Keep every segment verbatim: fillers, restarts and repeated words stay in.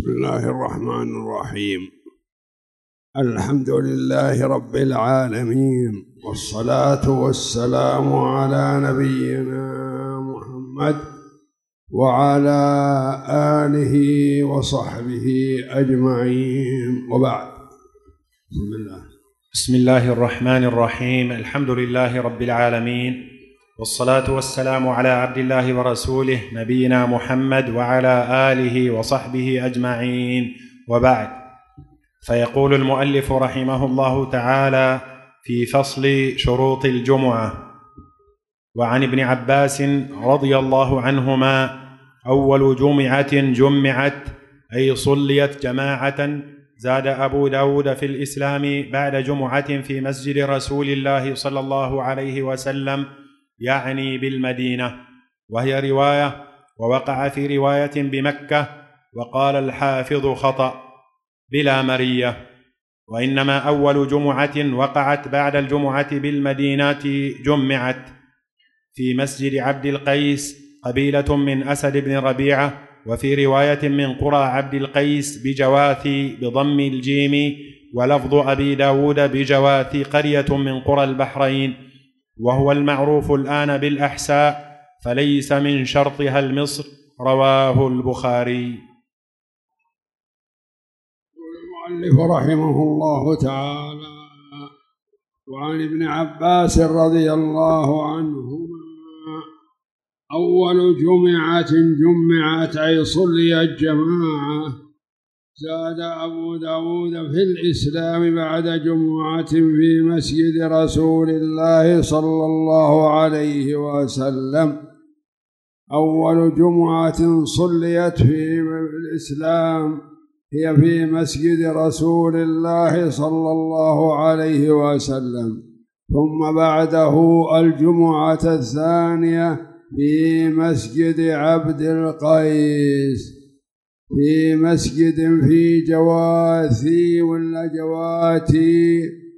بسم الله الرحمن الرحيم. الحمد لله رب العالمين، والصلاة والسلام على نبينا محمد وعلى آله وصحبه أجمعين، وبعد. بسم الله بسم الله الرحمن الرحيم. الحمد لله رب العالمين، والصلاة والسلام على عبد الله ورسوله نبينا محمد وعلى آله وصحبه أجمعين، وبعد. فيقول المؤلف رحمه الله تعالى في فصل شروط الجمعة: وعن ابن عباس رضي الله عنهما: أول جمعة جمعت أي صليت جماعة. زاد أبو داود في الإسلام بعد جمعة في مسجد رسول الله صلى الله عليه وسلم، يعني بالمدينة، وهي رواية، ووقع في رواية بمكة، وقال الحافظ خطأ بلا مرية، وإنما أول جمعة وقعت بعد الجمعة بالمدينة جمعت في مسجد عبد القيس قبيلة من أسد بن ربيعة، وفي رواية من قرى عبد القيس بجواثي بضم الجيم، ولفظ أبي داود بجواثي قرية من قرى البحرين، وهو المعروف الآن بالأحساء، فليس من شرطها المصر. رواه البخاري. المؤلف رحمه الله تعالى: وعن ابن عباس رضي الله عنهما: أول جمعة جمعت أي صليت جماعة. زاد أبو داود في الإسلام بعد جمعة في مسجد رسول الله صلى الله عليه وسلم. أول جمعة صليت في الإسلام هي في مسجد رسول الله صلى الله عليه وسلم، ثم بعده الجمعة الثانية في مسجد عبد القيس، في مسجد في جواثي ولا جواتي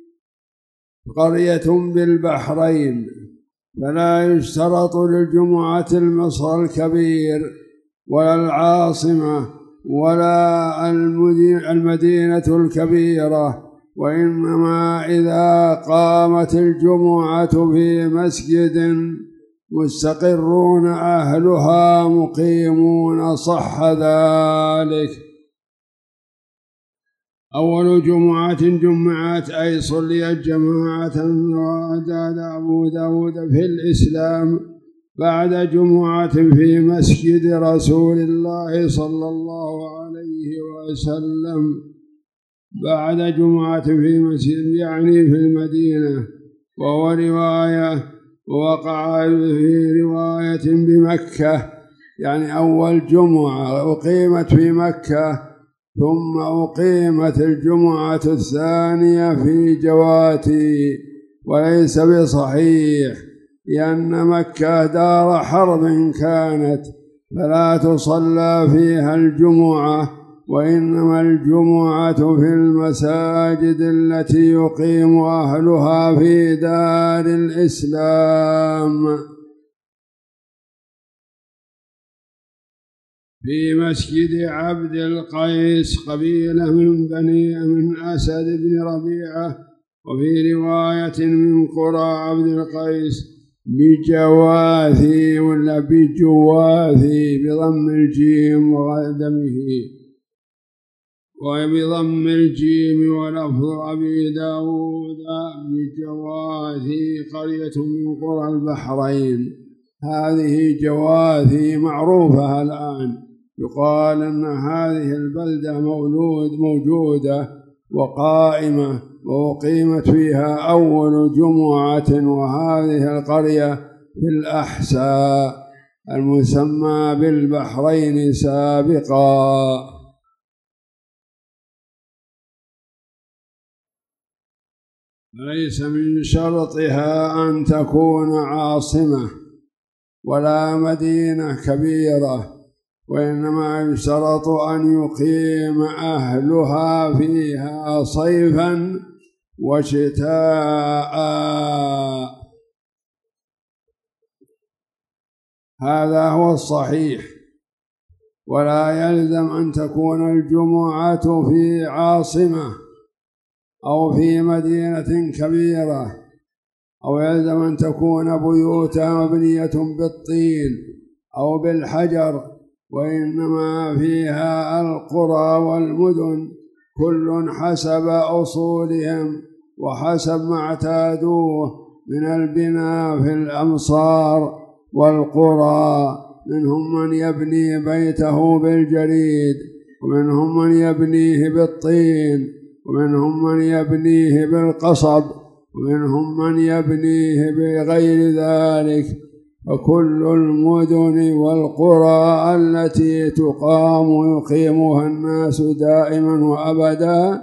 قرية بالبحرين. فلا يشترط للجمعة المصر الكبير ولا العاصمة ولا المدينة الكبيرة، وإنما إذا قامت الجمعة في مسجد مستقرون أهلها مقيمون صح ذلك. أول جمعة جمعت أي صليت جماعة. وزاد أبو داود في الإسلام بعد جمعة في مسجد رسول الله صلى الله عليه وسلم، بعد جمعة في مسجد يعني في المدينة، وهو رواية، ووقع في رواية بمكة، يعني أول جمعة أقيمت في مكة، ثم أقيمت الجمعة الثانية في جواتي، وليس بصحيح، لأن مكة دار حرب كانت، فلا تصلى فيها الجمعة، وإنما الجمعة في المساجد التي يقيم أهلها في دار الإسلام. في مسجد عبد القيس قبيلة من بني من أسد بن ربيعة، وفي رواية من قرى عبد القيس بجواثي ولا بجواثي بضم الجيم وعدمه، وبضم الجيم، ولفظ أبي داود بجواثي قرية من قرى البحرين. هذه جواثي معروفة الآن، يقال أن هذه البلدة مولود موجودة وقائمة، وأقيمت فيها أول جمعة، وهذه القرية في الأحساء المسمى بالبحرين سابقا. ليس من شرطها أن تكون عاصمة ولا مدينة كبيرة، وإنما يشترط أن يقيم أهلها فيها صيفا وشتاء. هذا هو الصحيح، ولا يلزم أن تكون الجمعة في عاصمة أو في مدينة كبيرة، أو يلزم أن تكون بيوتها مبنية بالطين أو بالحجر، وإنما فيها القرى والمدن كل حسب أصولهم وحسب ما اعتادوه من البناء في الأمصار والقرى. منهم من يبني بيته بالجريد، ومنهم من يبنيه بالطين، ومنهم من يبنيه بالقصب، ومنهم من يبنيه بغير ذلك. فكل المدن والقرى التي تقام يقيمها الناس دائما وأبدا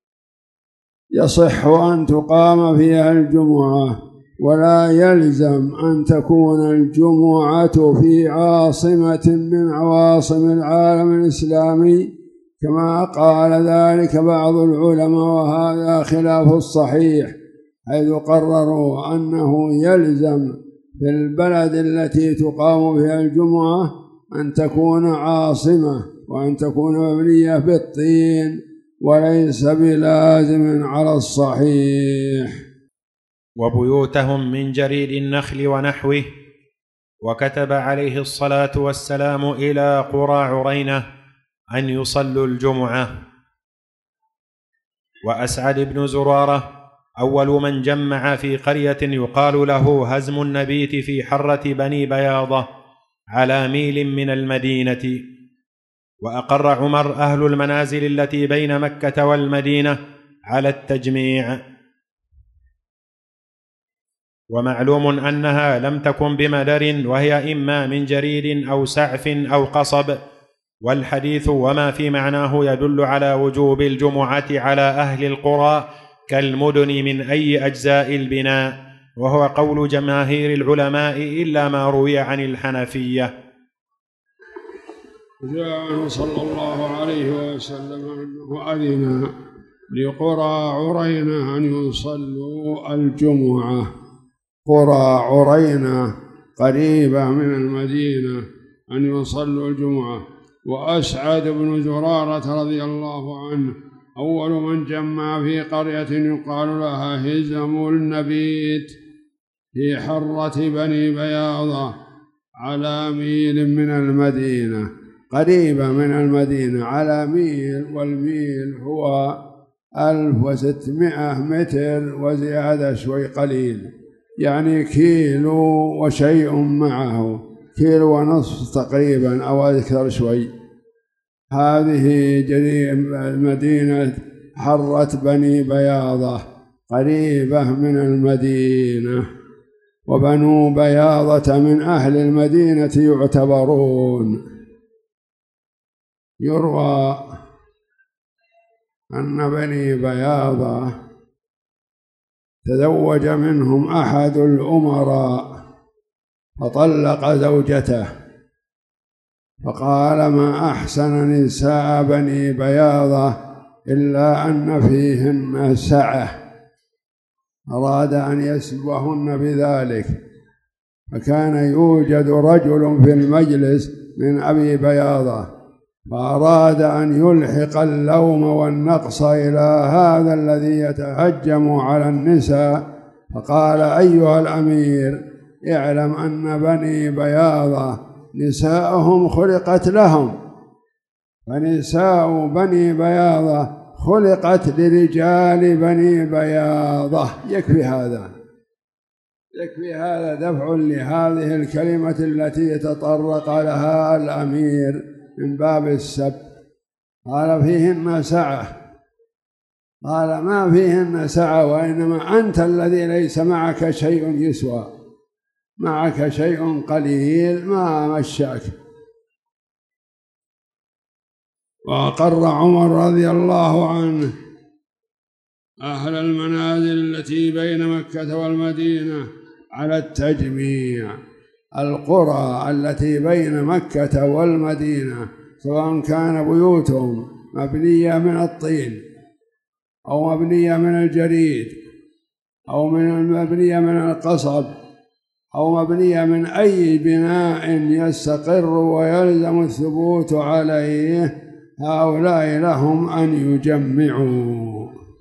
يصح أن تقام فيها الجمعة، ولا يلزم أن تكون الجمعة في عاصمة من عواصم العالم الإسلامي كما قال ذلك بعض العلماء، وهذا خلاف الصحيح، حيث قرروا أنه يلزم في البلد التي تقام فيها الجمعة أن تكون عاصمة وأن تكون مبنية بالطين، وليس بلازم على الصحيح. وبيوتهم من جريد النخل ونحوه. وكتب عليه الصلاة والسلام إلى قرى عرينة أن يصلوا الجمعة. وأسعد بن زرارة أول من جمع في قرية يقال له هزم النبيت في حرة بني بياضة على ميل من المدينة. وأقر عمر أهل المنازل التي بين مكة والمدينة على التجميع. ومعلوم أنها لم تكن بمدر، وهي إما من جريد أو سعف أو قصب. والحديث وما في معناه يدل على وجوب الجمعة على أهل القرى كالمدن من أي أجزاء البناء، وهو قول جماهير العلماء إلا ما روي عن الحنفية. جاء عنه صلى الله عليه وسلم أنه أذن لقرى عرينة أن يصلوا الجمعة. قرى عرينة قريبة من المدينة أن يصلوا الجمعة. وأسعد بن زرارة رضي الله عنه أول من جمع في قرية يقال لها هزم النبيت في حرة بني بياضة على ميل من المدينة، قريبة من المدينة على ميل، والميل هو ألف وستمائة متر وزيادة شوي قليل، يعني كيلو وشيء معه، كيلو ونصف تقريبا أو أكثر شوي. هذه مدينة حرة بني بياضة قريبة من المدينة. وبنو بياضة من أهل المدينة يعتبرون. يروى أن بني بياضة تزوج منهم أحد الأمراء فطلق زوجته، فقال ما أحسن نساء بني بياضة إلا أن فيهن سعة، أراد أن يسبهن بذلك. فكان يوجد رجل في المجلس من أبي بياضة فأراد أن يلحق اللوم والنقص إلى هذا الذي يتهجم على النساء، فقال أيها الأمير اعلم أن بني بياضة نساءهم خلقت لهم، فنساء بني بياضة خلقت لرجال بني بياضة. يكفي هذا، يكفي هذا دفع لهذه الكلمة التي تطرق لها الأمير من باب السب. قال فيهن سعة، قال ما فيهن سعة، وإنما أنت الذي ليس معك شيء يسوى، معك شيء قليل ما مشاك. وأقر عمر رضي الله عنه أهل المنازل التي بين مكة والمدينة على التجميع. القرى التي بين مكة والمدينة سواء كان بيوتهم مبنية من الطين أو مبنية من الجريد أو من مبنية من القصب أو مبنية من أي بناء يستقر ويلزم الثبوت عليه، هؤلاء لهم أن يجمعوا.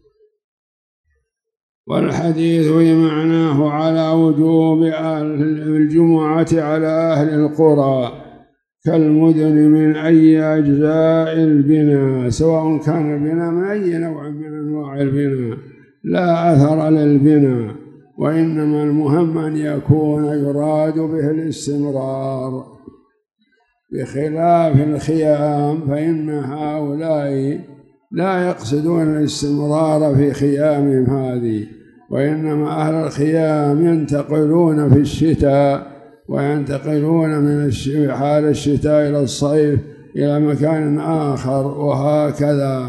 والحديث بمعناه على وجوب الجمعة على أهل القرى كالمدن من أي أجزاء البناء، سواء كان البناء من أي نوع من أنواع البناء، لا أثر للبناء، وإنما المهم أن يكون يراد به الاستمرار، بخلاف الخيام فإن هؤلاء لا يقصدون الاستمرار في خيامهم هذه، وإنما أهل الخيام ينتقلون في الشتاء وينتقلون من حال الشتاء إلى الصيف إلى مكان آخر، وهكذا.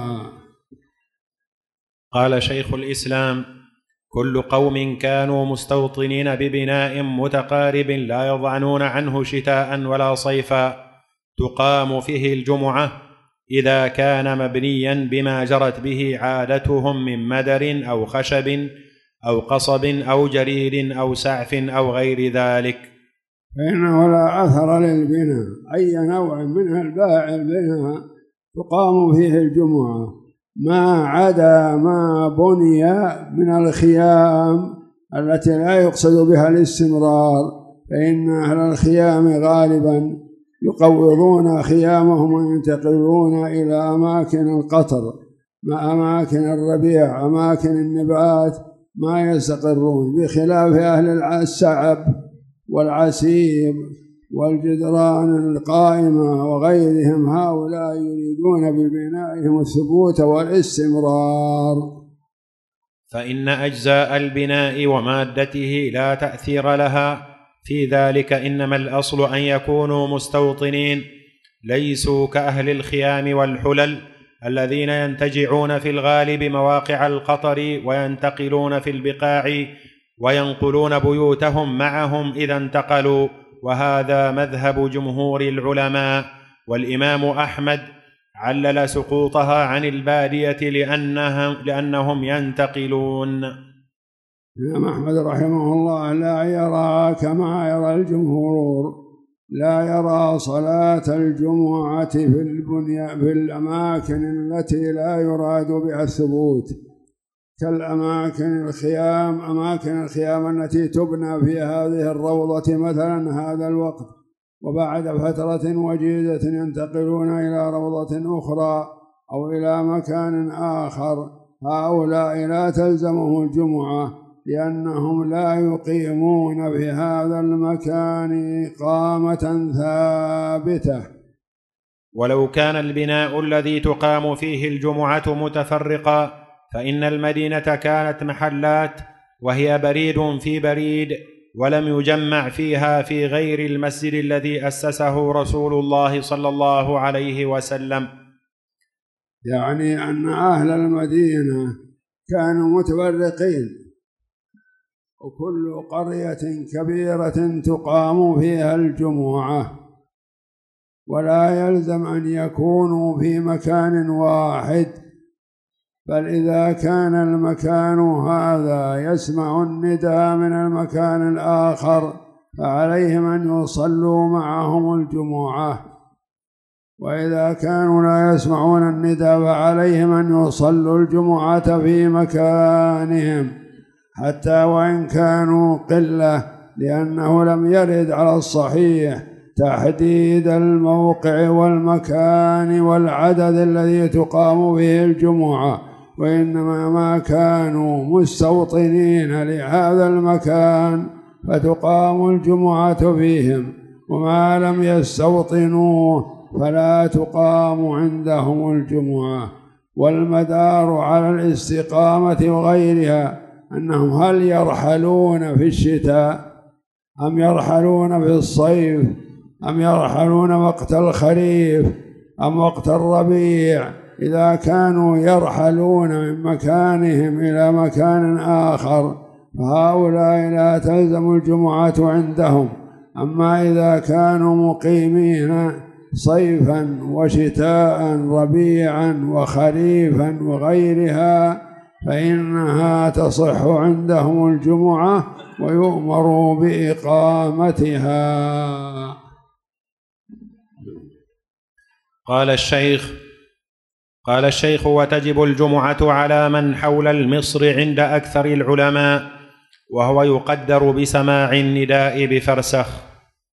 قال شيخ الإسلام: كل قوم كانوا مستوطنين ببناء متقارب لا يضعنون عنه شتاء ولا صيفا تقام فيه الجمعة إذا كان مبنيا بما جرت به عادتهم من مدر أو خشب أو قصب أو جريد أو سعف أو غير ذلك، فإنه لا أثر للبناء، أي نوع من الباع البناء تقام فيه الجمعة، ما عدا ما بني من الخيام التي لا يقصد بها الاستمرار، فإن أهل الخيام غالبا يقوضون خيامهم وينتقلون إلى أماكن القطر، مع أماكن الربيع، أماكن النبات، ما يستقرون، بخلاف أهل السعب والعسيب والجدران القائمة وغيرهم، هؤلاء يريدون ببنائهم الثبوت والاستمرار. فإن أجزاء البناء ومادته لا تأثير لها في ذلك، إنما الأصل أن يكونوا مستوطنين ليسوا كأهل الخيام والحلل الذين ينتجعون في الغالب مواقع القطر وينتقلون في البقاع وينقلون بيوتهم معهم إذا انتقلوا، وهذا مذهب جمهور العلماء. والإمام أحمد علل سقوطها عن البادية لأنهم, لأنهم ينتقلون. الإمام أحمد رحمه الله لا يرى كما يرى الجمهور، لا يرى صلاة الجمعة في البنية في الأماكن التي لا يراد بها الثبوت، كالأماكن الخيام، أماكن الخيام التي تبنى في هذه الروضة مثلا هذا الوقت، وبعد فترة وجيزة ينتقلون إلى روضة أخرى أو إلى مكان آخر، هؤلاء لا تلزمهم الجمعة، لأنهم لا يقيمون في هذا المكان إقامة ثابتة. ولو كان البناء الذي تقام فيه الجمعة متفرقا فإن المدينة كانت محلات وهي بريد في بريد، ولم يجمع فيها في غير المسجد الذي أسسه رسول الله صلى الله عليه وسلم. يعني أن أهل المدينة كانوا متفرقين، وكل قرية كبيرة تقام فيها الجمعة، ولا يلزم أن يكونوا في مكان واحد، بل إذا كان المكان هذا يسمع النداء من المكان الآخر فعليهم أن يصلوا معهم الجمعة، وإذا كانوا لا يسمعون النداء فعليهم أن يصلوا الجمعة في مكانهم حتى وإن كانوا قلة، لأنه لم يرد على الصحيح تحديد الموقع والمكان والعدد الذي تقام به الجمعة، وإنما ما كانوا مستوطنين لهذا المكان فتقام الجمعة فيهم، وما لم يستوطنوه فلا تقام عندهم الجمعة. والمدار على الاستقامة وغيرها أنهم هل يرحلون في الشتاء أم يرحلون في الصيف أم يرحلون وقت الخريف أم وقت الربيع. إذا كانوا يرحلون من مكانهم إلى مكان آخر فهؤلاء لا تلزم الجمعة عندهم. أما إذا كانوا مقيمين صيفا وشتاء ربيعا وخريفا وغيرها فإنها تصح عندهم الجمعة ويؤمر بإقامتها. قال الشيخ قال الشيخ وتجب الجمعة على من حول المصر عند أكثر العلماء، وهو يقدر بسماع النداء بفرسخ.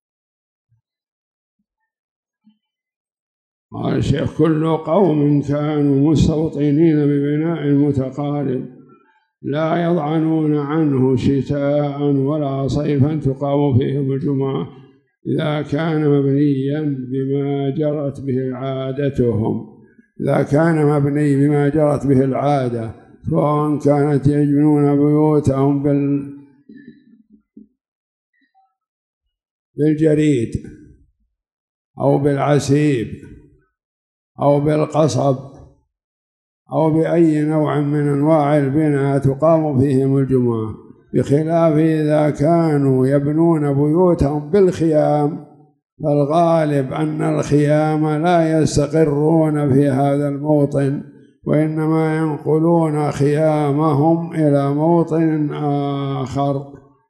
قال الشيخ كل قوم كانوا مستوطنين ببناء متقارب لا يضعنون عنه شتاء ولا صيفا تقام فيهم الجمعة إذا كان مبنيا بما جرت به عادتهم إذا كان مبني بما جرت به العادة، سواء كانت يبنون بيوتهم بال بالجريد أو بالعسيب أو بالقصب أو بأي نوع من أنواع البناء تقام فيهم الجمعة، بخلاف إذا كانوا يبنون بيوتهم بالخيام، فالغالب أن الخيام لا يستقرون في هذا الموطن، وإنما ينقلون خيامهم إلى موطن آخر.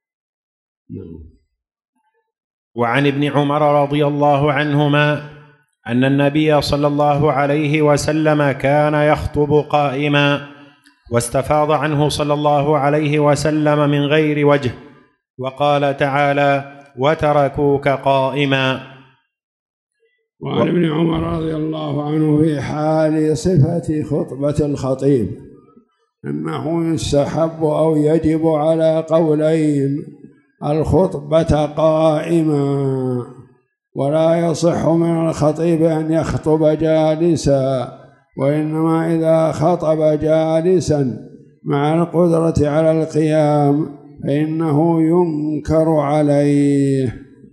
وعن ابن عمر رضي الله عنهما أن النبي صلى الله عليه وسلم كان يخطب قائما، واستفاض عنه صلى الله عليه وسلم من غير وجه، وقال تعالى: وتركوك قائما. وعن ابن عمر رضي الله عنه في حال صفة خطبة الخطيب أنه يستحب أو يجب على قولين: الخطبة قائما، ولا يصح من الخطيب أن يخطب جالسا، وإنما إذا خطب جالسا مع القدرة على القيام فإنه ينكر عليه.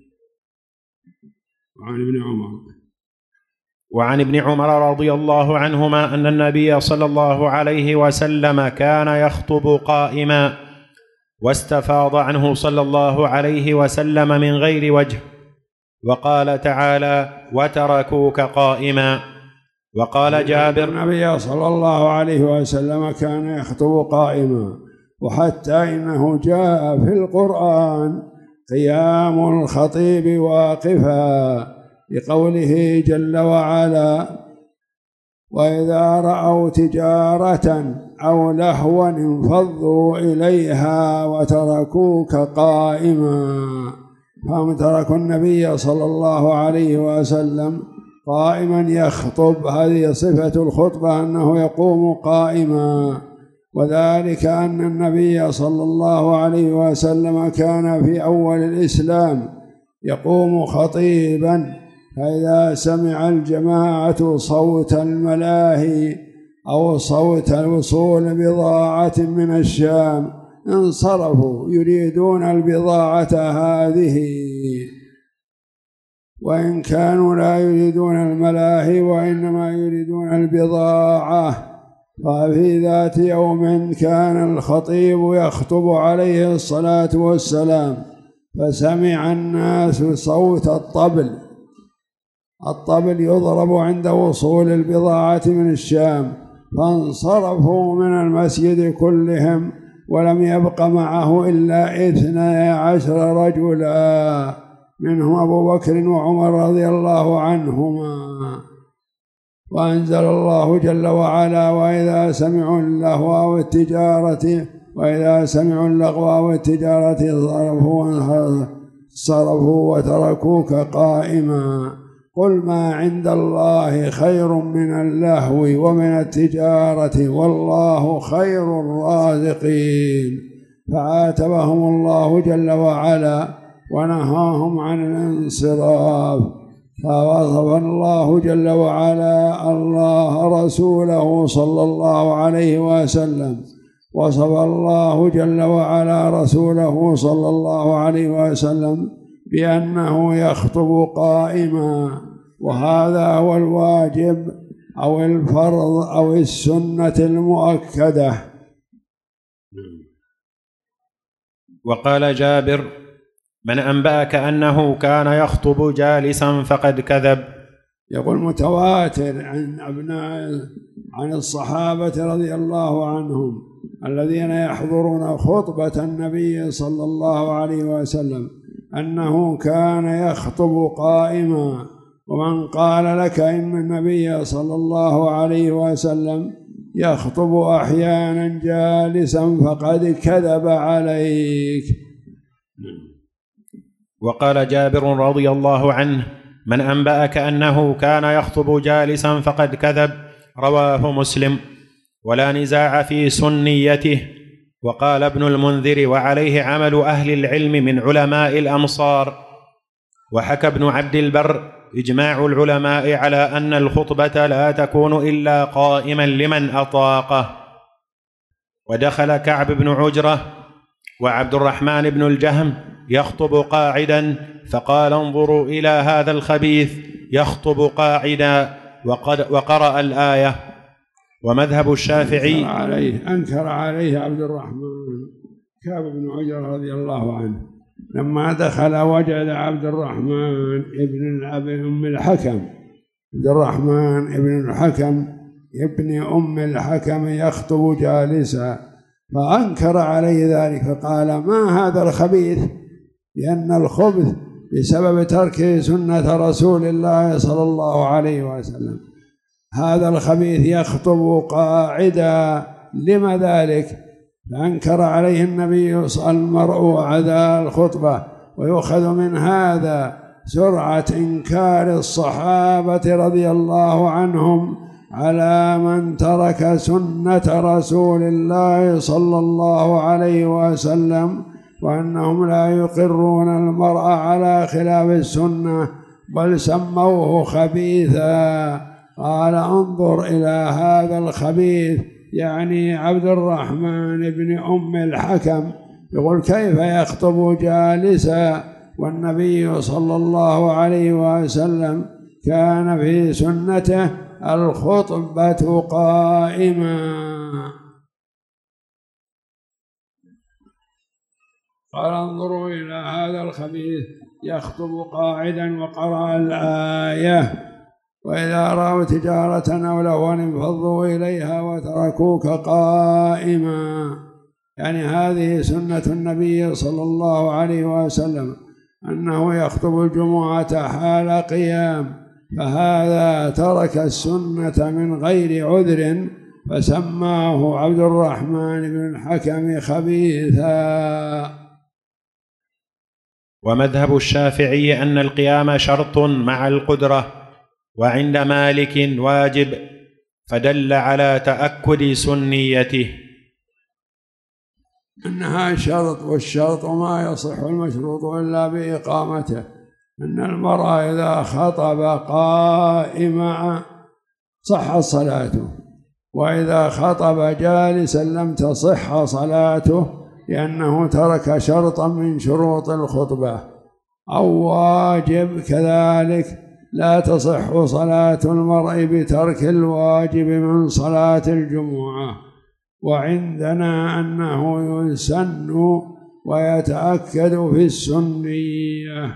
وعن ابن عمر وعن ابن عمر رضي الله عنهما أن النبي صلى الله عليه وسلم كان يخطب قائما، واستفاض عنه صلى الله عليه وسلم من غير وجه، وقال تعالى: وتركوك قائما. وقال جابر: النبي صلى الله عليه وسلم كان يخطب قائما، وحتى إنه جاء في القرآن قيام الخطيب واقفا، لقوله جل وعلا: وإذا رأوا تجارة أو لهوا انفضوا إليها وتركوك قائما. فهم تركوا النبي صلى الله عليه وسلم قائما يخطب، هذه صفة الخطبة أنه يقوم قائما، وذلك أن النبي صلى الله عليه وسلم كان في أول الإسلام يقوم خطيبا، فإذا سمع الجماعة صوت الملاهي أو صوت وصول بضاعة من الشام انصرفوا يريدون البضاعة هذه، وإن كانوا لا يريدون الملاهي وإنما يريدون البضاعة. ففي ذات يوم كان الخطيب يخطب عليه الصلاة والسلام، فسمع الناس صوت الطبل، الطبل يضرب عند وصول البضاعة من الشام، فانصرفوا من المسجد كلهم، ولم يبق معه إلا اثني عشر رجلا، منهم أبو بكر وعمر رضي الله عنهما. وأنزل الله جل وعلا: وإذا سمعوا اللهو والتجارة وإذا سمعوا اللغو والتجارة صرفوا صرفوا وتركوك قائما، قل ما عند الله خير من اللهو ومن التجارة والله خير الرازقين. فعاتبهم الله جل وعلا ونهاهم عن الانصراف. فوصف الله جل وعلا الله رسوله صلى الله عليه وسلم وصف الله جل وعلا رسوله صلى الله عليه وسلم بأنه يخطب قائما، وهذا هو الواجب أو الفرض أو السنة المؤكدة. وقال جابر: من أنبأك أنه كان يخطب جالسا فقد كذب. يقول متواتر عن أبناء عن الصحابة رضي الله عنهم الذين يحضرون خطبة النبي صلى الله عليه وسلم أنه كان يخطب قائما، ومن قال لك إن النبي صلى الله عليه وسلم يخطب أحيانا جالسا فقد كذب عليك. وقال جابر رضي الله عنه: من أنبأك أنه كان يخطب جالسا فقد كذب، رواه مسلم. ولا نزاع في سنيته. وقال ابن المنذر: وعليه عمل أهل العلم من علماء الأمصار. وحكى ابن عبد البر إجماع العلماء على أن الخطبة لا تكون إلا قائما لمن أطاقه. ودخل كعب بن عجرة وعبد الرحمن بن الجهم يخطب قاعدا، فقال: انظروا إلى هذا الخبيث يخطب قاعدا، وقد وقرأ الآية. ومذهب الشافعي أنكر عليه, أنكر عليه عبد الرحمن كعب بن عجرة رضي الله عنه لما دخل وجد عبد الرحمن ابن أم الحكم عبد الرحمن ابن الحكم ابن أم الحكم يخطب جالسا، فأنكر عليه ذلك فقال: ما هذا الخبيث؟ لأن الخبث بسبب ترك سنة رسول الله صلى الله عليه وسلم. هذا الخبيث يخطب قاعدا، لما ذلك؟ فأنكر عليه النبي صلى المرء عدا الخطبة. ويؤخذ من هذا سرعة إنكار الصحابة رضي الله عنهم على من ترك سنة رسول الله صلى الله عليه وسلم، وأنهم لا يقرون المرء على خلاف السنة بل سموه خبيثا. قال: انظر إلى هذا الخبيث، يعني عبد الرحمن بن أم الحكم، يقول: كيف يخطب جالسا والنبي صلى الله عليه وسلم كان في سنته الخطبة قائما. قال: انظروا إلى هذا الخبيث يخطب قاعدا، وقرأ الآية: وإذا رأوا تجارة أو لهوا انفضوا إليها وتركوك قائما. يعني هذه سنة النبي صلى الله عليه وسلم أنه يخطب الجمعة حال قيام، فهذا ترك السنة من غير عذر فسماه عبد الرحمن بن الحكم خبيثا. ومذهب الشافعي أن القيام شرط مع القدرة، وعند مالك واجب، فدل على تأكد سنيته. إنها شرط، والشرط ما يصح المشروط إلا بإقامته. إن المرأة إذا خطب قائما صح صلاته، وإذا خطب جالسا لم تصح صلاته، لأنه ترك شرطا من شروط الخطبة. أو واجب كذلك لا تصح صلاة المرء بترك الواجب من صلاة الجمعة. وعندنا أنه يسن ويتأكد في السنية.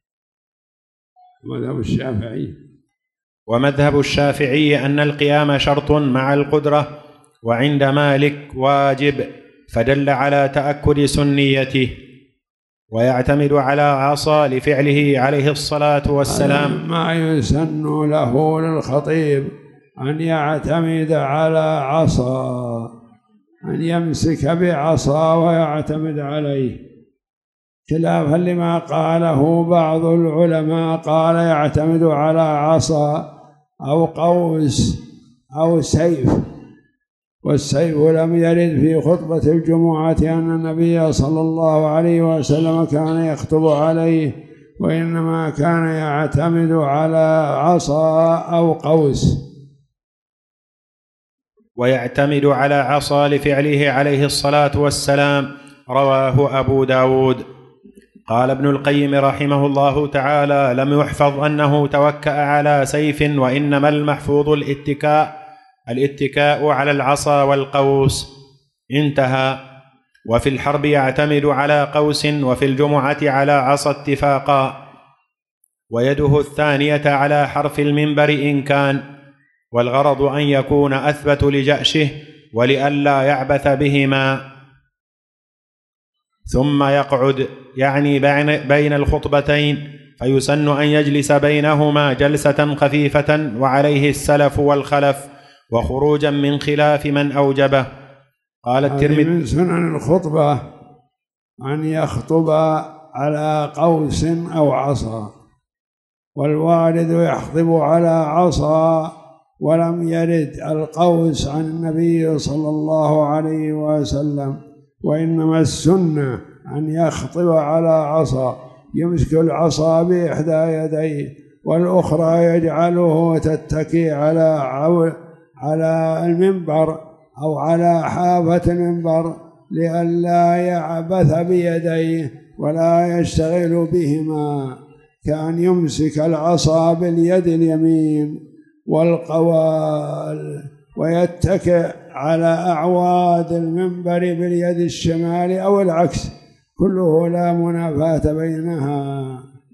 مذهب الشافعي ومذهب الشافعي أن القيام شرط مع القدرة، وعند مالك واجب، فدل على تأكد سنيته. ويعتمد على عصا لفعله عليه الصلاة والسلام. ما يسن له للخطيب أن يعتمد على عصا، أن يمسك بعصا ويعتمد عليه، خلافا لما قاله بعض العلماء، قال يعتمد على عصا أو قوس أو سيف. والسيف لم يرد في خطبة الجمعة أن النبي صلى الله عليه وسلم كان يخطب عليه، وإنما كان يعتمد على عصا أو قوس. ويعتمد على عصا لفعله عليه الصلاة والسلام، رواه أبو داود. قال ابن القيم رحمه الله تعالى: لم يحفظ أنه توكأ على سيف، وإنما المحفوظ الاتكاء الاتكاء على العصا والقوس. انتهى. وفي الحرب يعتمد على قوس، وفي الجمعة على عصا اتفاقا، ويده الثانية على حرف المنبر إن كان، والغرض أن يكون أثبت لجأشه ولئلا يعبث بهما. ثم يقعد يعني بين الخطبتين، فيسن أن يجلس بينهما جلسة خفيفة، وعليه السلف والخلف، وخروجا من خلاف من أوجبه. قال الترمذي: من سنن الخطبة أن يخطب على قوس أو عصا، والوارد يخطب على عصا، ولم يرد القوس عن النبي صلى الله عليه وسلم، وإنما السنة أن يخطب على عصا، يمسك العصا بإحدى يديه والأخرى يجعله تتكي على على المنبر أو على حافة المنبر، لئلا يعبث بيديه ولا يشتغل بهما، كأن يمسك العصا باليد اليمين والقوال، ويتكئ على أعواد المنبر باليد الشمال أو العكس، كله لا منافاة بينها.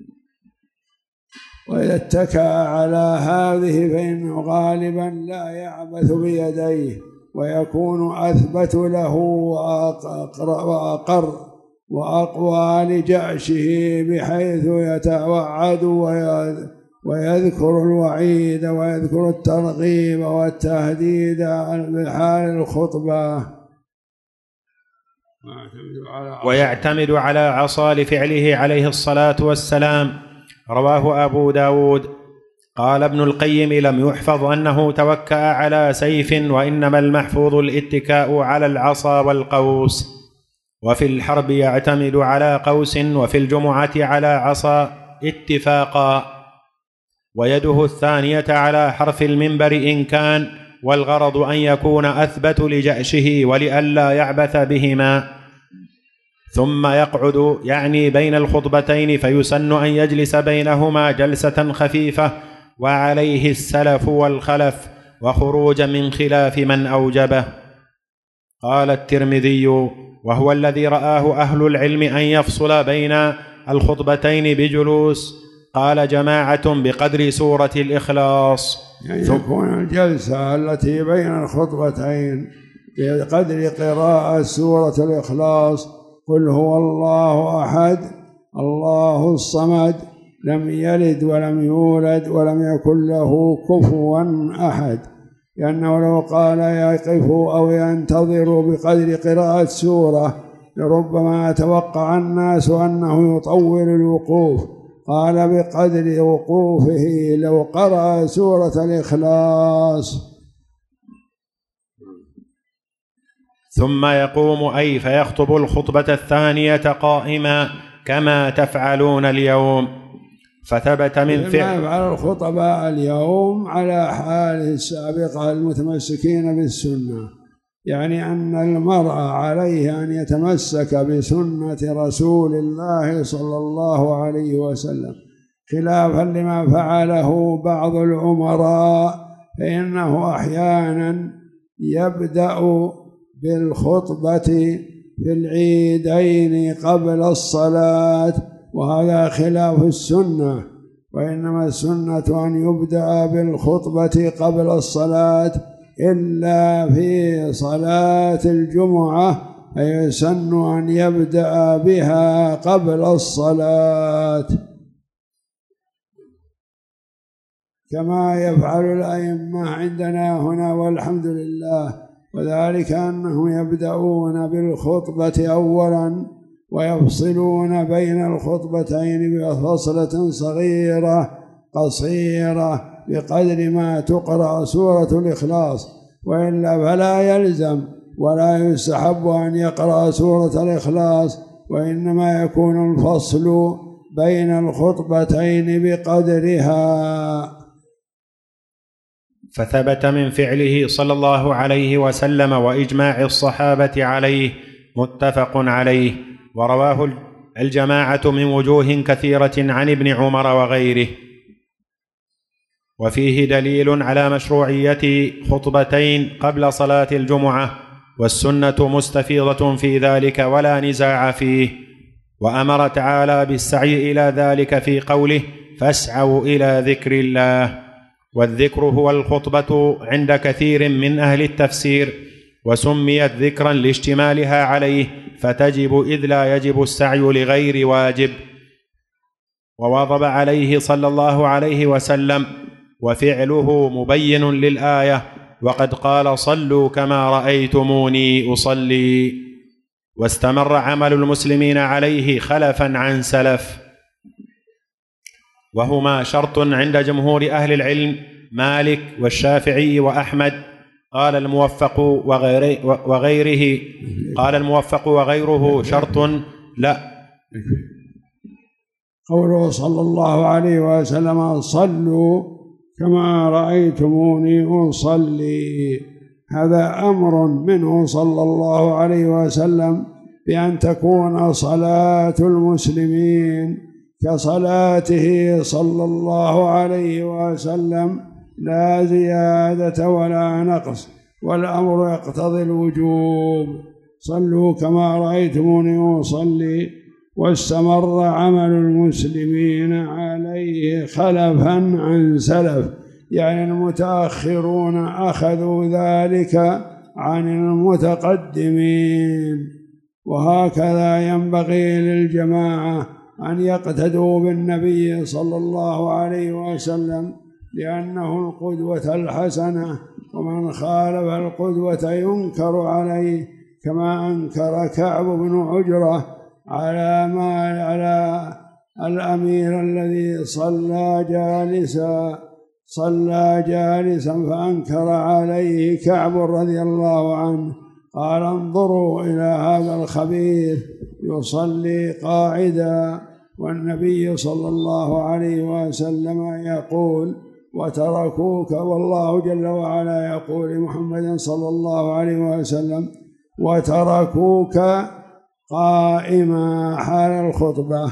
وإذا اتكأ على هذه فإنه غالبا لا يعبث بيديه، ويكون أثبت له وأقر وأقوى لجأشه، بحيث يتوعد ويذكر الوعيد ويذكر الترغيب والتهديد بحال الخطبة. ويعتمد على عصا لفعله عليه الصلاة والسلام. رواه أبو داود. قال ابن القيم: لم يحفظ أنه توكأ على سيف، وإنما المحفوظ الاتكاء على العصا والقوس. وفي الحرب يعتمد على قوس، وفي الجمعة على عصا اتفاقا، ويده الثانية على حرف المنبر إن كان، والغرض أن يكون أثبت لجأشه ولئلا يعبث بهما. ثم يقعد يعني بين الخطبتين، فيسن أن يجلس بينهما جلسة خفيفة، وعليه السلف والخلف، وخروج من خلاف من أوجبه. قال الترمذي: وهو الذي رآه أهل العلم أن يفصل بين الخطبتين بجلوس. قال جماعة: بقدر سورة الإخلاص، يعني تكون الجلسة التي بين الخطبتين بقدر قراءة سورة الإخلاص: قل هو الله أحد الله الصمد لم يلد ولم يولد ولم يكن له كفوا أحد، لأنه لو قال يقف أو ينتظر بقدر قراءة سورة لربما توقع الناس أنه يطول الوقوف، قال بقدر وقوفه لو قرأ سورة الإخلاص. ثم يقوم أي فيخطب الخطبة الثانية قائما كما تفعلون اليوم. فثبت من فعل ما يفعل الخطباء اليوم على حاله السابقة المتمسكين بالسنة، يعني أن المرء عليه أن يتمسك بسنة رسول الله صلى الله عليه وسلم، خلافا لما فعله بعض الأمراء، فإنه أحيانا يبدأ بالخطبة في العيدين قبل الصلاة، وهذا خلاف السنة، وإنما السنة أن يبدأ بالخطبة قبل الصلاة، إلا في صلاة الجمعة فيسن أن يبدأ بها قبل الصلاة، كما يفعل الأئمة عندنا هنا والحمد لله. وذلك أنهم يبدأون بالخطبة أولا ويفصلون بين الخطبتين بفصلة صغيرة قصيرة بقدر ما تقرأ سورة الإخلاص، وإلا فلا يلزم ولا يستحب أن يقرأ سورة الإخلاص، وإنما يكون الفصل بين الخطبتين بقدرها. فثبت من فعله صلى الله عليه وسلم وإجماع الصحابة عليه متفق عليه، ورواه الجماعة من وجوه كثيرة عن ابن عمر وغيره. وفيه دليل على مشروعية خطبتين قبل صلاة الجمعة، والسنة مستفيضة في ذلك ولا نزاع فيه. وأمر تعالى بالسعي إلى ذلك في قوله: فاسعوا إلى ذكر الله. والذكر هو الخطبة عند كثير من أهل التفسير، وسميت ذكرا لاشتمالها عليه، فتجب إذ لا يجب السعي لغير واجب. وواظب عليه صلى الله عليه وسلم، وفعله مبين للآية، وقد قال: صلوا كما رأيتموني أصلي. واستمر عمل المسلمين عليه خلفا عن سلف، وهما شرط عند جمهور أهل العلم مالك والشافعي وأحمد. قال الموفق وغيره قال الموفق وغيره شرط لا. قوله صلى الله عليه وسلم: صلوا كما رأيتموني أصلي، هذا أمر منه صلى الله عليه وسلم بأن تكون صلاة المسلمين كصلاته صلى الله عليه وسلم، لا زيادة ولا نقص، والأمر يقتضي الوجوب. صلوا كما رأيتموني أصلي. واستمر عمل المسلمين عليه خلفا عن سلف، يعني المتأخرون أخذوا ذلك عن المتقدمين. وهكذا ينبغي للجماعة أن يقتدوا بالنبي صلى الله عليه وسلم، لأنه القدوة الحسنة، ومن خالف القدوة ينكر عليه، كما أنكر كعب بن عجرة على ما على الأمير الذي صلى جالسا صلى جالسا فأنكر عليه كعب رضي الله عنه، قال: انظروا إلى هذا الخبيث يصلي قاعدا، والنبي صلى الله عليه وسلم يقول: وتركوك، والله جل وعلا يقول لمحمد صلى الله عليه وسلم: وتركوك قائما حال الخطبة.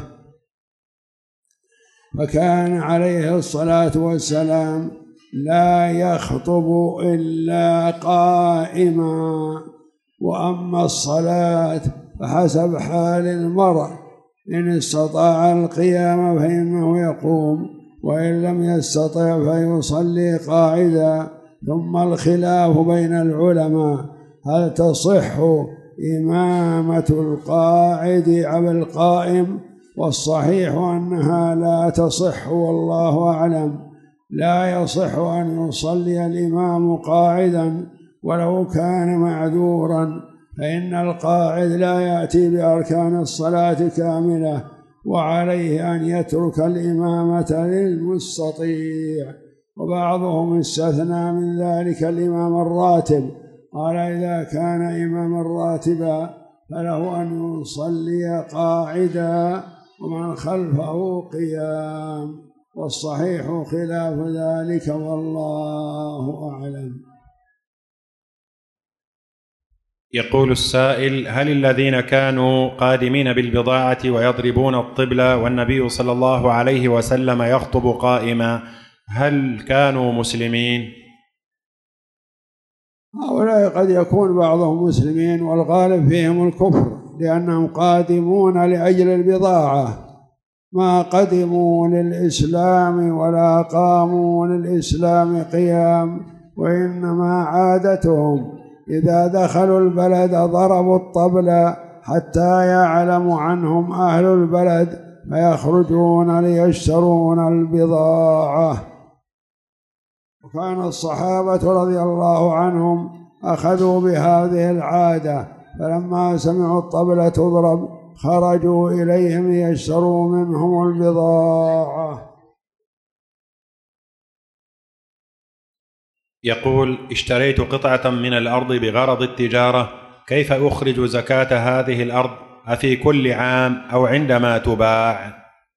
فكان عليه الصلاة والسلام لا يخطب إلا قائما. وأما الصلاة فحسب حال المرء، إن استطاع القيام فإنه يقوم، وإن لم يستطع فيصلي قاعدا. ثم الخلاف بين العلماء: هل تصح إمامة القاعد على القائم؟ والصحيح أنها لا تصح، والله أعلم. لا يصح أن يصلي الإمام قاعدا ولو كان معذورا، فإن القاعد لا يأتي بأركان الصلاة كاملة، وعليه أن يترك الإمامة للمستطيع. وبعضهم استثنى من ذلك الإمام الراتب، قال: إذا كان إماما راتبا فله أن يصلي قاعدا ومن خلفه قيام، والصحيح خلاف ذلك، والله أعلم. يقول السائل: هل الذين كانوا قادمين بالبضاعة ويضربون الطبل والنبي صلى الله عليه وسلم يخطب قائما، هل كانوا مسلمين؟ هؤلاء قد يكون بعضهم مسلمين، والغالب فيهم الكفر، لأنهم قادمون لأجل البضاعة، ما قدموا للإسلام ولا قاموا للإسلام قيام، وإنما عادتهم إذا دخلوا البلد ضربوا الطبل حتى يعلم عنهم أهل البلد، فيخرجون ليشترون البضاعة. وكان الصحابة رضي الله عنهم أخذوا بهذه العادة، فلما سمعوا الطبلة تضرب خرجوا إليهم ليشتروا منهم البضاعة. يقول: اشتريت قطعة من الأرض بغرض التجارة، كيف أخرج زكاة هذه الأرض؟ أفي كل عام أو عندما تباع؟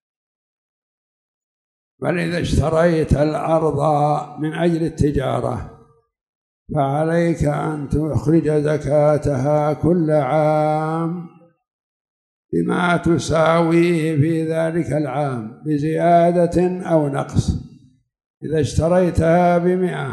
بل إذا اشتريت الأرض من أجل التجارة فعليك أن تخرج زكاتها كل عام بما تساويه في ذلك العام بزيادة أو نقص. إذا اشتريتها بمئة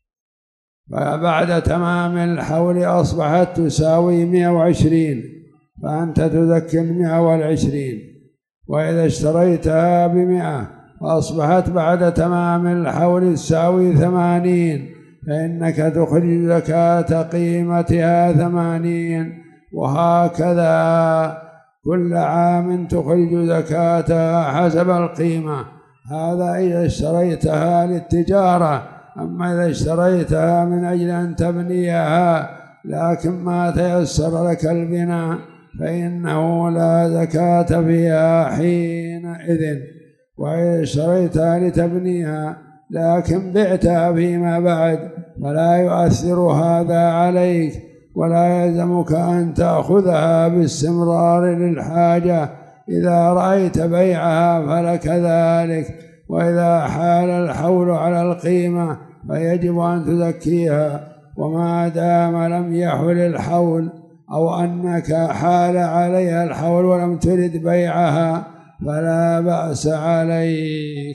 فبعد تمام الحول أصبحت تساوي مئة وعشرين، فأنت تزكي المئة والعشرين. وإذا اشتريتها بمئة فأصبحت بعد تمام الحول تساوي ثمانين، فإنك تخرج زكاة قيمتها ثمانين، وهكذا كل عام تخرج زكاتها حسب القيمة. هذا إذا اشتريتها للتجارة. أما إذا اشتريتها من أجل أن تبنيها لكن ما تيسر لك البناء فإنه لا زكاة فيها حينئذ. وإذا اشتريتها لتبنيها لكن بعتها فيما بعد فلا يؤثر هذا عليك، ولا يلزمك أن تأخذها باستمرار للحاجة. إذا رأيت بيعها فلك ذلك، وإذا حال الحول على القيمة فيجب أن تزكيها. وما دام لم يحل الحول أو أنك حال عليها الحول ولم ترد بيعها فلا بأس عليك.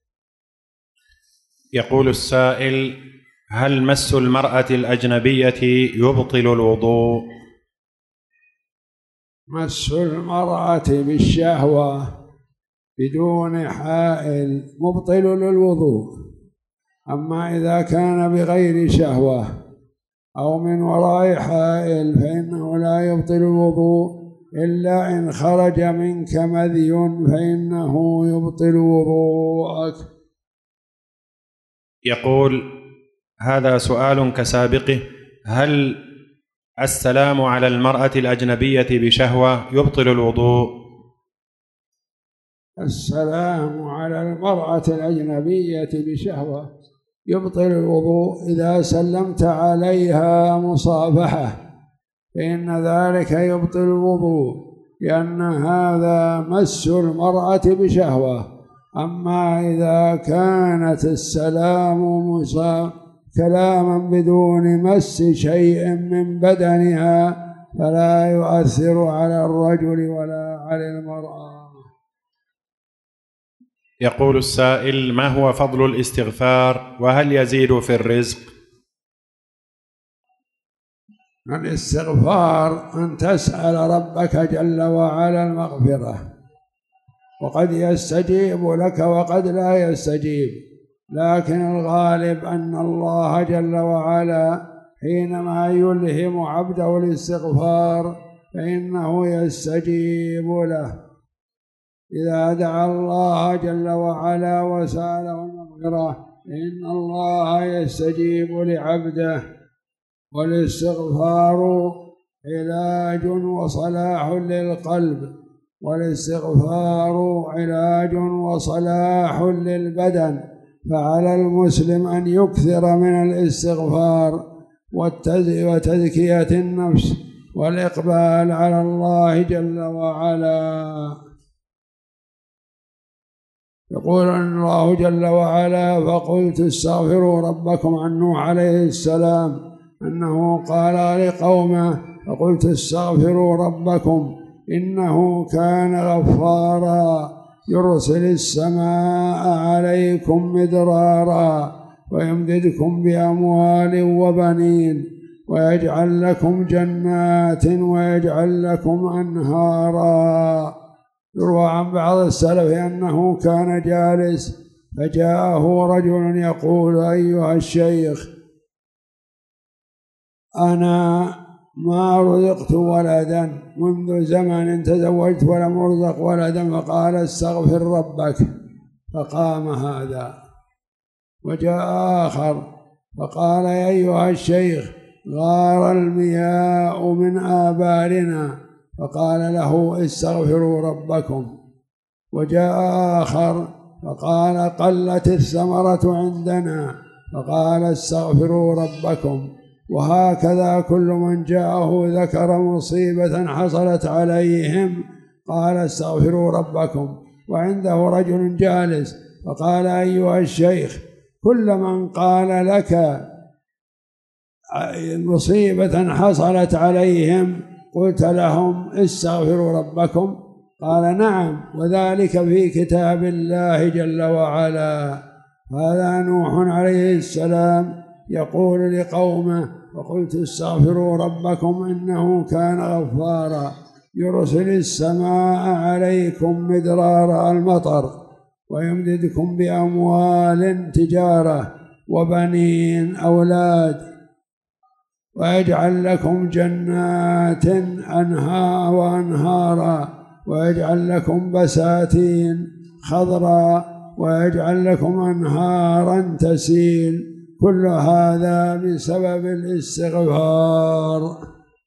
يقول السائل: هل مس المرأة الأجنبية يبطل الوضوء؟ مس المرأة بالشهوة بدون حائل مبطل للوضوء. أما إذا كان بغير شهوة أو من وراء حائل فإنه لا يبطل الوضوء، إلا إن خرج منك مذي فإنه يبطل وضوءك. يقول: هذا سؤال كسابقه: هل السلام على المرأة الأجنبية بشهوة يبطل الوضوء؟ السلام على المرأة الأجنبية بشهوة يبطل الوضوء إذا سلمت عليها مصافحة، فإن ذلك يبطل الوضوء، لأن هذا مس المرأة بشهوة. أما إذا كانت السلام كلاما بدون مس شيء من بدنها فلا يؤثر على الرجل ولا على المرأة. يقول السائل: ما هو فضل الاستغفار، وهل يزيد في الرزق؟ الاستغفار أن تسأل ربك جل وعلا المغفرة، وقد يستجيب لك وقد لا يستجيب، لكن الغالب أن الله جل وعلا حينما يلهم عبده الاستغفار فإنه يستجيب له. إذا دعا الله جل وعلا وسأله المغفرة إن الله يستجيب لعبده. والاستغفار علاج وصلاح للقلب، والاستغفار علاج وصلاح للبدن، فعلى المسلم أن يكثر من الاستغفار وتزكية النفس والإقبال على الله جل وعلا. يقول الله جل وعلا: فقلت استغفروا ربكم. عن نوح عليه السلام أنه قال لقومه: فقلت استغفروا ربكم إنه كان غفارا يرسل السماء عليكم مدرارا ويمددكم بأموال وبنين ويجعل لكم جنات ويجعل لكم أنهارا. يروى عن بعض السلف أنه كان جالس فجاءه رجل يقول: أيها الشيخ، أنا ما رزقت ولدا منذ زمن تزوجت ولم أرزق ولدا. فقال: استغفر ربك. فقام هذا. وجاء آخر فقال: يا أيها الشيخ، غار المياه من آبارنا. فقال له: استغفروا ربكم. وجاء آخر فقال: قلت الثمرة عندنا. فقال: استغفروا ربكم. وهكذا كل من جاءه ذكر مصيبة حصلت عليهم قال: استغفروا ربكم. وعنده رجل جالس فقال: أيها الشيخ، كل من قال لك مصيبة حصلت عليهم قلت لهم استغفروا ربكم؟ قال: نعم، وذلك في كتاب الله جل وعلا. هذا نوح عليه السلام يقول لقومه: فقلت استغفروا ربكم إنه كان غفارا يرسل السماء عليكم مدرارا المطر ويمددكم بأموال تجارة وبنين أولاد، ويجعل لكم جنات أنهار وأنهارا، ويجعل لكم بساتين خضراء، ويجعل لكم أنهارا تسيل، كل هذا بسبب الاستغفار.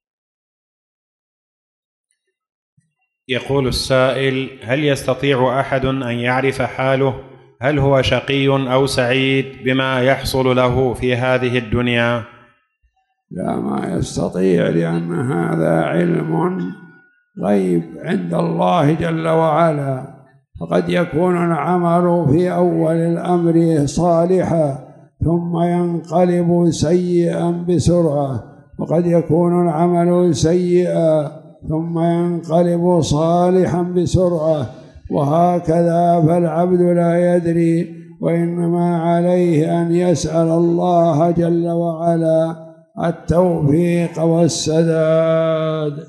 يقول السائل: هل يستطيع أحد أن يعرف حاله هل هو شقي أو سعيد بما يحصل له في هذه الدنيا؟ لا، ما يستطيع، لأن هذا علم غيب عند الله جل وعلا. فقد يكون العمل في أول الأمر صالحا ثم ينقلب سيئا بسرعة، وقد يكون العمل سيئا ثم ينقلب صالحا بسرعة، وهكذا. فالعبد لا يدري، وإنما عليه أن يسأل الله جل وعلا التوفيق والسداد.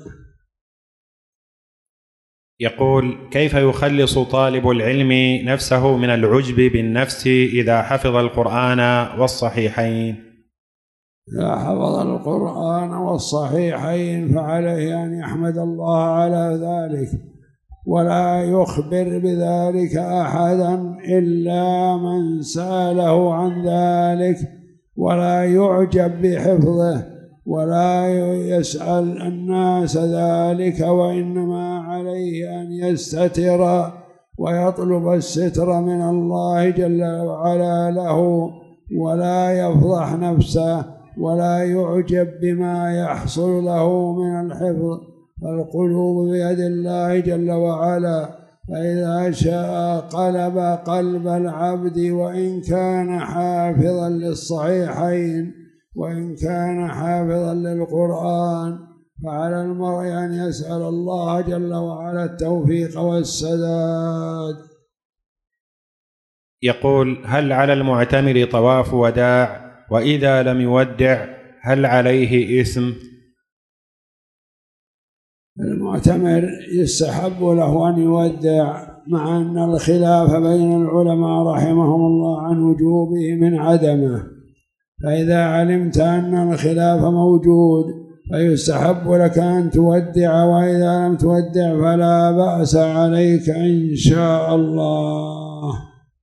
يقول: كيف يخلص طالب العلم نفسه من العجب بالنفس إذا حفظ القرآن والصحيحين؟ إذا حفظ القرآن والصحيحين فعليه أن يحمد الله على ذلك، ولا يخبر بذلك أحدا إلا من سأله عن ذلك، ولا يعجب بحفظه، ولا يسأل الناس ذلك، وإنما عليه أن يستتر ويطلب الستر من الله جل وعلا له، ولا يفضح نفسه، ولا يعجب بما يحصل له من الحفظ. فالقلوب بيد الله جل وعلا، فإذا شاء قلب قلب العبد، وإن كان حافظا للصحيحين وإن كان حافظا للقرآن. فعلى المرء أن يسأل الله جل وعلا التوفيق والسداد. يقول: هل على المعتمر طواف وداع؟ وإذا لم يودع هل عليه إثم؟ المعتمر يستحب له أن يودع، مع أن الخلاف بين العلماء رحمهم الله عن وجوبه من عدمه. فإذا علمت أن الخلاف موجود فيستحب لك أن تودع، وإذا لم تودع فلا بأس عليك إن شاء الله.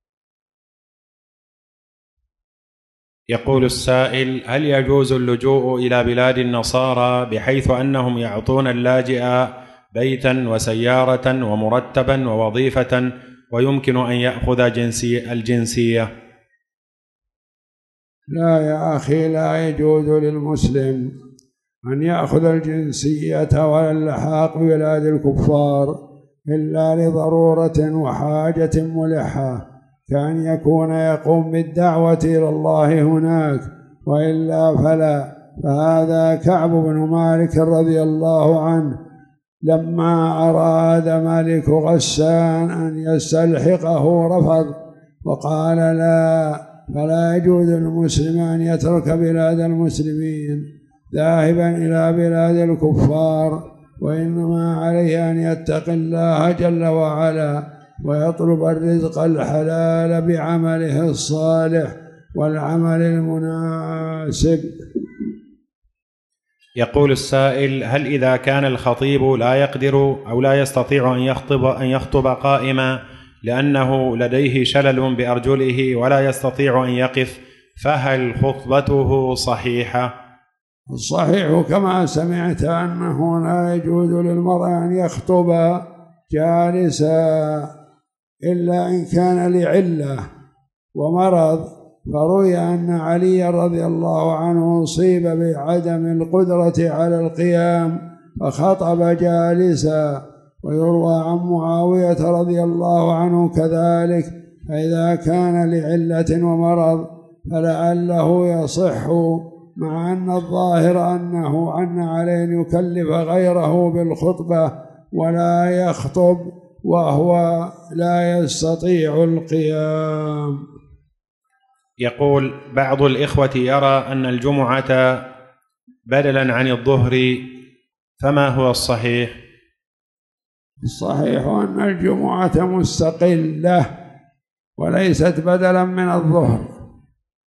يقول السائل: هل يجوز اللجوء إلى بلاد النصارى بحيث أنهم يعطون اللاجئ بيتا وسيارة ومرتبا ووظيفة ويمكن أن يأخذ جنسي الجنسية؟ لا يا أخي، لا يجوز للمسلم أن يأخذ الجنسية ولا اللحاق ببلاد الكفار إلا لضرورة وحاجة ملحة، كأن يكون يقوم بالدعوة إلى الله هناك، وإلا فلا. فهذا كعب بن مالك رضي الله عنه لما أراد ملك غسان أن يستلحقه رفض وقال لا، فلا يجوز للمسلم أن يترك بلاد المسلمين ذاهبا إلى بلاد الكفار، وإنما عليه أن يتقي الله جل وعلا ويطلب الرزق الحلال بعمله الصالح والعمل المناسب. يقول السائل: هل إذا كان الخطيب لا يقدر أو لا يستطيع أن يخطب أن يخطب قائما لأنه لديه شلل بأرجله ولا يستطيع أن يقف، فهل خطبته صحيحة؟ الصحيح كما سمعت أنه لا يجوز للمرء أن يخطب جالسا إلا إن كان لعلة ومرض. فروي أن علي رضي الله عنه أصيب بعدم القدرة على القيام فخطب جالسا، ويروى عن معاوية رضي الله عنه كذلك. فإذا كان لعلة ومرض فلعله يصح، مع أن الظاهر أنه أن عليه أن يكلف غيره بالخطبة ولا يخطب وهو لا يستطيع القيام. يقول: بعض الإخوة يرى أن الجمعة بدلا عن الظهر، فما هو الصحيح؟ الصحيح أن الجمعة مستقلة وليست بدلا من الظهر.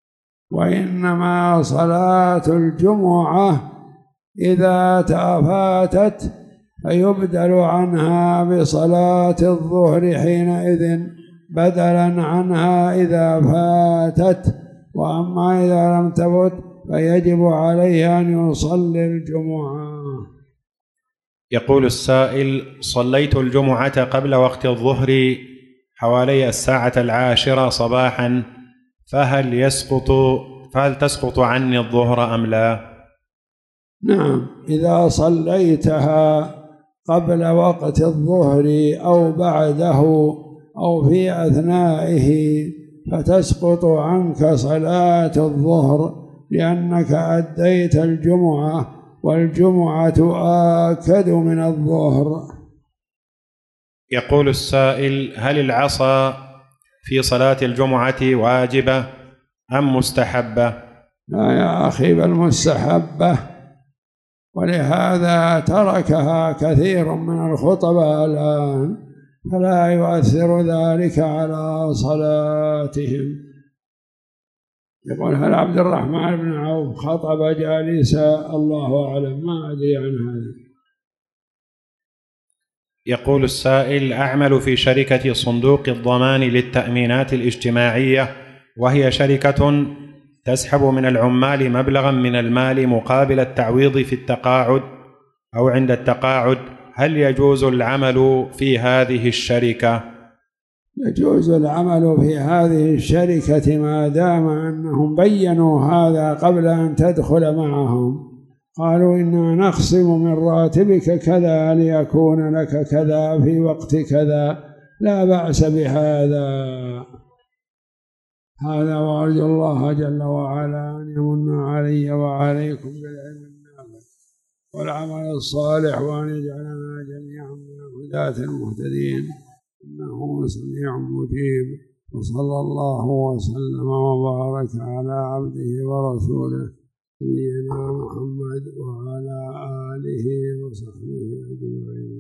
وإنما صلاة الجمعة إذا تفاتت فيبدل عنها بصلاة الظهر حينئذ بدلا عنها إذا فاتت، وأما إذا لم تفت فيجب عليه أن يصلي الجمعة. يقول السائل: صليت الجمعة قبل وقت الظهر حوالي الساعة العاشرة صباحا، فهل يسقط فهل تسقط عني الظهر أم لا؟ نعم، إذا صليتها قبل وقت الظهر أو بعده أو في أثنائه فتسقط عنك صلاة الظهر، لأنك أديت الجمعة، والجمعة آكد من الظهر. يقول السائل: هل العصا في صلاة الجمعة واجبة أم مستحبة؟ لا يا أخي، بل مستحبة، ولهذا تركها كثير من الخطباء الآن، فلا يؤثر ذلك على صلاتهم. يقول: هل عبد الرحمن بن عوف خطب جالسا؟ الله أعلم، ما أدري عن هذا. يقول السائل: أعمل في شركة صندوق الضمان للتأمينات الاجتماعية، وهي شركة تسحب من العمال مبلغا من المال مقابل التعويض في التقاعد أو عند التقاعد، هل يجوز العمل في هذه الشركة؟ يجوز العمل في هذه الشركة ما دام أنهم بيّنوا هذا قبل أن تدخل معهم، قالوا: إنا نخصم من راتبك كذا ليكون لك كذا في وقت كذا، لا بأس بهذا. هذا، وأرجو الله جل وعلا أن يمن علي وعليكم بالعلم النافع والعمل الصالح، وأن يجعلنا جميعا من الهداة المهتدين، إنه سميع مجيب. وصلى الله وسلم وبارك على عبده ورسوله نبينا محمد وعلى آله وصحبه أجمعين.